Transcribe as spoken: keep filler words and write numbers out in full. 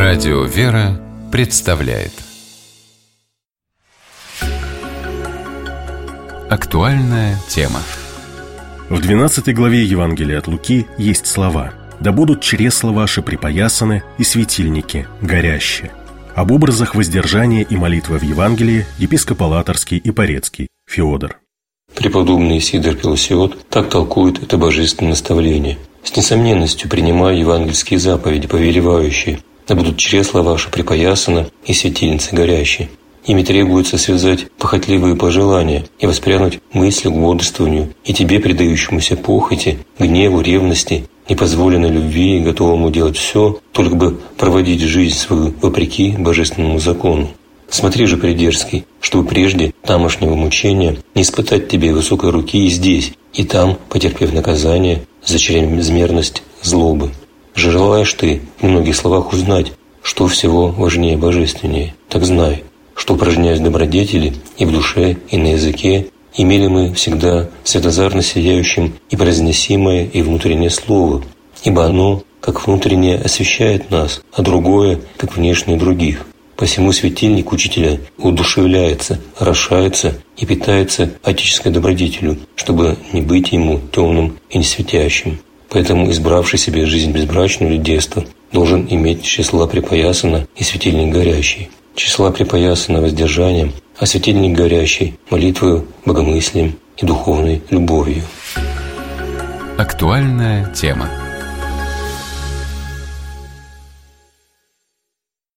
Радио «Вера» представляет актуальная тема. В двенадцатой главе Евангелия от Луки есть слова: «Да будут чресла ваши припоясаны и светильники горящие». Об образах воздержания и молитвы в Евангелии епископ Алаторский и Порецкий Феодор. Преподобный Сидор Пелосиот так толкует это божественное наставление: «С несомненностью принимаю евангельские заповеди, повелевающие: да будут чресла ваши припоясаны и светильницы горящие». Ими требуется связать похотливые пожелания и воспрянуть мыслью к бодрствованию и тебе, предающемуся похоти, гневу, ревности, непозволенной любви и готовому делать все, только бы проводить жизнь свою вопреки божественному закону. Смотри же, придерзкий, чтобы прежде тамошнего мучения не испытать тебе высокой руки и здесь, и там, потерпев наказание за чрезмерность злобы. Желаешь ты в многих словах узнать, что всего важнее божественнее, так знай, что, упражняясь в добродетели и в душе, и на языке, имели мы всегда светозарно сияющим и произносимое, и внутреннее слово, ибо оно, как внутреннее, освещает нас, а другое, как внешнее других. Посему светильник учителя удушевляется, орошается и питается отеческой добродетелью, чтобы не быть ему темным и не светящим. Поэтому избравший себе жизнь безбрачную или детство должен иметь числа припоясано и светильник горящий. Числа припоясано воздержанием, а светильник горящий молитвою, богомыслием и духовной любовью. Актуальная тема.